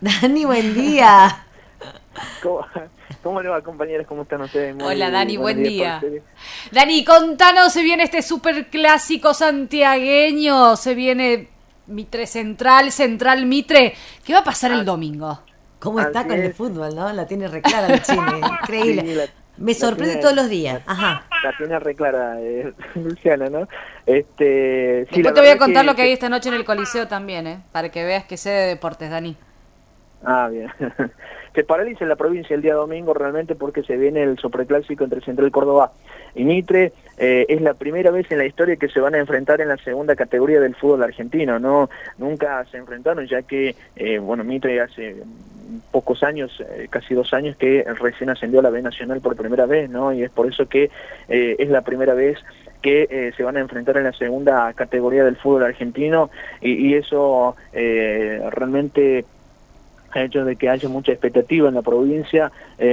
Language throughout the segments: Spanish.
Dani, buen día. ¿Cómo, cómo le va, compañeros? ¿Cómo están ustedes? Hola, Dani, buen día. Ustedes. Dani, contanos, se viene este superclásico santiagueño, se viene Mitre Central, Central Mitre. ¿Qué va a pasar el domingo? ¿Cómo está Así con el es. fútbol, no? La tiene reclara la Chile, increíble. Sí, Me sorprende tiene- todos los días. Ajá. La tiene reclara, Luciana, ¿no? Sí, Después la te voy a verdad contar que... lo que hay esta noche en el Coliseo también, para que veas que sé de deportes, Dani. Ah, bien. Se paraliza en la provincia el día domingo realmente porque se viene el superclásico entre Central Córdoba y Mitre. Es la primera vez en la historia que se van a enfrentar en la segunda categoría del fútbol argentino, ¿no? Nunca se enfrentaron, ya que, Mitre hace pocos años, casi 2 años, que recién ascendió a la B Nacional por primera vez, ¿no? Y es por eso que es la primera vez que se van a enfrentar en la segunda categoría del fútbol argentino y eso realmente ha hecho de que haya mucha expectativa en la provincia,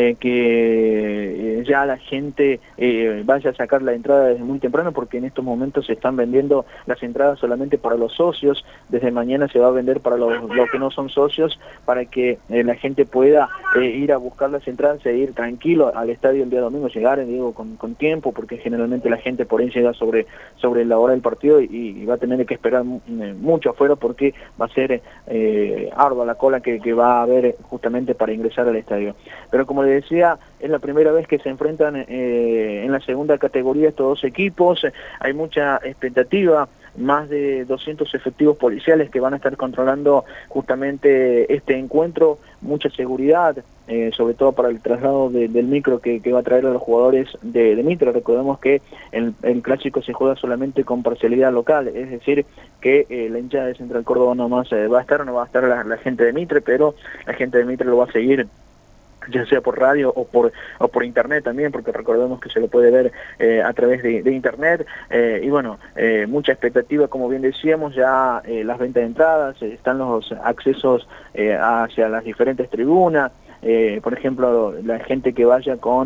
que ya la gente vaya a sacar la entrada desde muy temprano, porque en estos momentos se están vendiendo las entradas solamente para los socios. Desde mañana se va a vender para los que no son socios, para que la gente pueda ir a buscar las entradas e ir tranquilo al estadio el día domingo, llegar, digo, con tiempo, porque generalmente la gente por ahí llega sobre la hora del partido y va a tener que esperar mucho afuera, porque va a ser ardua la cola que va a haber justamente para ingresar al estadio. Pero como les decía, es la primera vez que se enfrentan en la segunda categoría estos dos equipos. Hay mucha expectativa, más de 200 efectivos policiales que van a estar controlando justamente este encuentro, mucha seguridad, sobre todo para el traslado del micro que va a traer a los jugadores de Mitre. Recordemos que el clásico se juega solamente con parcialidad local, es decir, que la hinchada de Central Córdoba nomás va a estar, no va a estar la gente de Mitre, pero la gente de Mitre lo va a seguir, ya sea por radio o por internet también, porque recordemos que se lo puede ver a través de internet, y bueno, mucha expectativa, como bien decíamos, ya las ventas de entradas, están los accesos hacia las diferentes tribunas. Por ejemplo, la gente que vaya con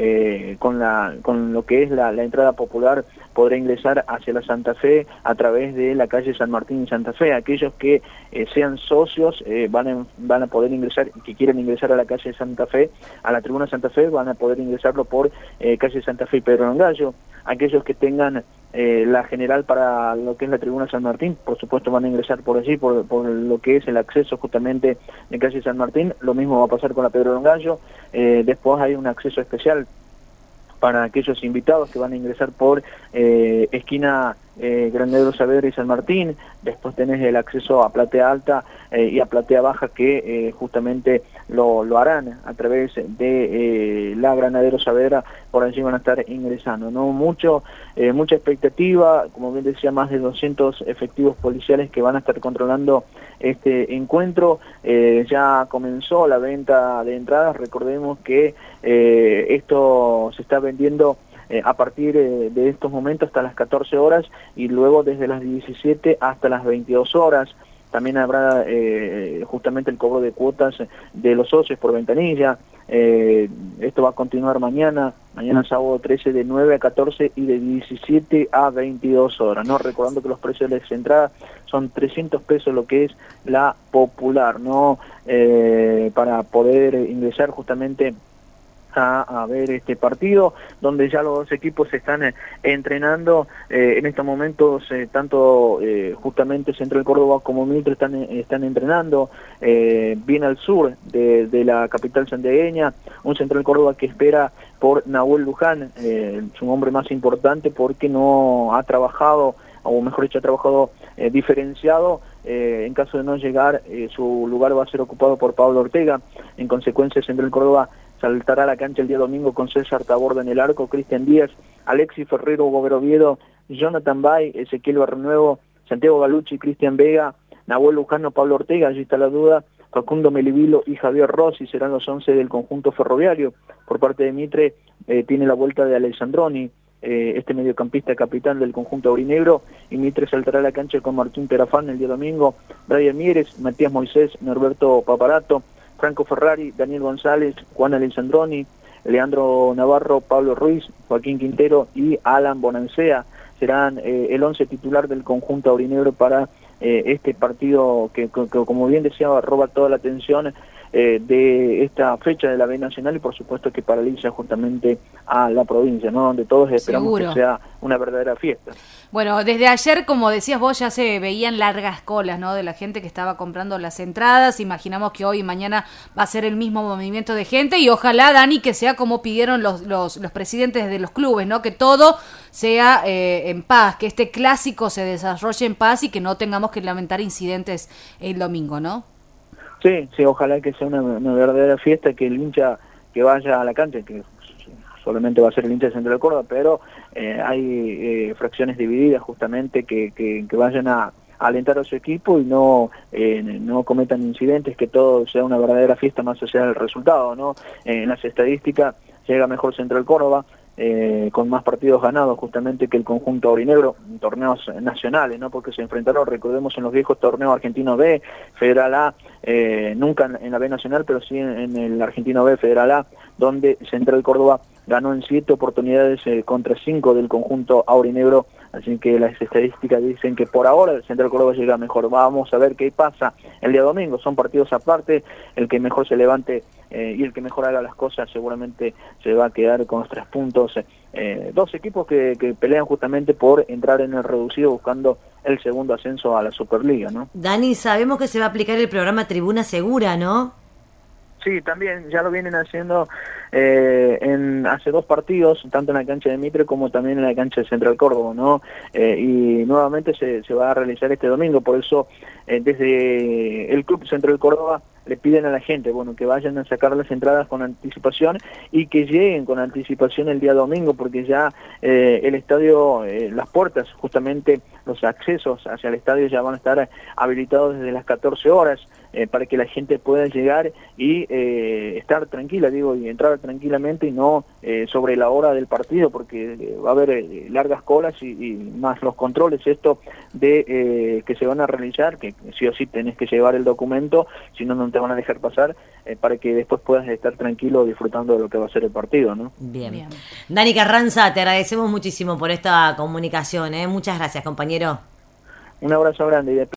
lo que es la entrada popular podrá ingresar hacia la Santa Fe a través de la calle San Martín y Santa Fe. Aquellos que sean socios van a poder ingresar, que quieran ingresar a la calle Santa Fe, a la tribuna Santa Fe, van a poder ingresarlo por calle Santa Fe y Pedro Longallo. Aquellos que tengan la general para lo que es la tribuna San Martín, por supuesto van a ingresar por allí, por lo que es el acceso justamente de calle San Martín. Lo mismo va a pasar con la Pedro Longallo. Después hay un acceso especial para aquellos invitados que van a ingresar por esquina Granadero Saavedra y San Martín. Después tenés el acceso a Platea Alta y a Platea Baja, que justamente lo harán a través de la Granadero Saavedra. Por allí van a estar ingresando, ¿no? Mucha expectativa, como bien decía, más de 200 efectivos policiales que van a estar controlando este encuentro. Ya comenzó la venta de entradas. Recordemos que esto se está vendiendo a partir de estos momentos hasta las 14 horas y luego desde las 17 hasta las 22 horas. También habrá justamente el cobro de cuotas de los socios por ventanilla. Esto va a continuar mañana sábado 13, de 9 a 14 y de 17 a 22 horas, ¿no? Recordando que los precios de las entradas son 300 pesos lo que es la popular, ¿no? Para poder ingresar justamente a ver este partido, donde ya los dos equipos se están entrenando. En estos momentos tanto justamente Central Córdoba como Mitre están entrenando bien al sur de la capital santiagueña. Un Central Córdoba que espera por Nahuel Luján, su hombre más importante, porque no ha trabajado, o mejor dicho, ha trabajado diferenciado. En caso de no llegar, su lugar va a ser ocupado por Pablo Ortega. En consecuencia, Central Córdoba saltará a la cancha el día domingo con César Taborda en el arco, Cristian Díaz, Alexis Ferrero, Gobero Oviedo, Jonathan Bay, Ezequiel Barrenuevo, Santiago Galucci, Cristian Vega, Nahuel Lujano, Pablo Ortega. Allí está la duda. Facundo Melivilo y Javier Rossi serán los 11 del conjunto ferroviario. Por parte de Mitre tiene la vuelta de Alessandroni, este mediocampista capitán del conjunto aurinegro, y Mitre saltará a la cancha con Martín Perafán el día domingo, Brian Mieres, Matías Moisés, Norberto Paparato, Franco Ferrari, Daniel González, Juan Alessandroni, Leandro Navarro, Pablo Ruiz, Joaquín Quintero y Alan Bonancea serán el 11 titular del conjunto aurinegro para este partido que, como bien decía, roba toda la atención de esta fecha de la B Nacional y por supuesto que paraliza justamente a la provincia, ¿no? Donde todos esperamos Seguro. que sea una verdadera fiesta. Bueno, desde ayer, como decías vos, ya se veían largas colas, ¿no? De la gente que estaba comprando las entradas. Imaginamos que hoy y mañana va a ser el mismo movimiento de gente y ojalá, Dani, que sea como pidieron los presidentes de los clubes, ¿no? Que todo sea en paz, que este clásico se desarrolle en paz y que no tengamos que lamentar incidentes el domingo, ¿no? Sí, sí, ojalá que sea una verdadera fiesta, que el hincha que vaya a la cancha, que solamente va a ser el hincha de Central Córdoba, pero hay fracciones divididas justamente que vayan a alentar a su equipo y no cometan incidentes, que todo sea una verdadera fiesta más allá del resultado, ¿no? En las estadísticas llega mejor Central Córdoba, con más partidos ganados justamente que el conjunto aurinegro en torneos nacionales, ¿no? Porque se enfrentaron, recordemos, en los viejos torneos Argentino B, Federal A, nunca en la B Nacional, pero sí en el Argentino B, Federal A, donde Central Córdoba ganó en 7 oportunidades contra 5 del conjunto aurinegro, así que las estadísticas dicen que por ahora el Central Córdoba llega mejor. Vamos a ver qué pasa el día domingo, son partidos aparte, el que mejor se levante y el que mejor haga las cosas seguramente se va a quedar con los 3 puntos. Dos equipos que pelean justamente por entrar en el reducido buscando el segundo ascenso a la Superliga, ¿no? Dani, sabemos que se va a aplicar el programa Tribuna Segura, ¿no? Sí, también ya lo vienen haciendo hace 2 partidos, tanto en la cancha de Mitre como también en la cancha de Central Córdoba, ¿no? Y nuevamente se va a realizar este domingo, por eso desde el Club Central Córdoba le piden a la gente, bueno, que vayan a sacar las entradas con anticipación y que lleguen con anticipación el día domingo, porque ya el estadio, las puertas, justamente los accesos hacia el estadio ya van a estar habilitados desde las 14 horas para que la gente pueda llegar y estar tranquila, digo, y entrar tranquilamente y no sobre la hora del partido, porque va a haber largas colas y más los controles, esto de que se van a realizar, que sí o sí tenés que llevar el documento, si no, no te van a dejar pasar, para que después puedas estar tranquilo disfrutando de lo que va a ser el partido, ¿no? Bien. Dani Carranza, te agradecemos muchísimo por esta comunicación, ¿eh? Muchas gracias, compañero. Un abrazo grande y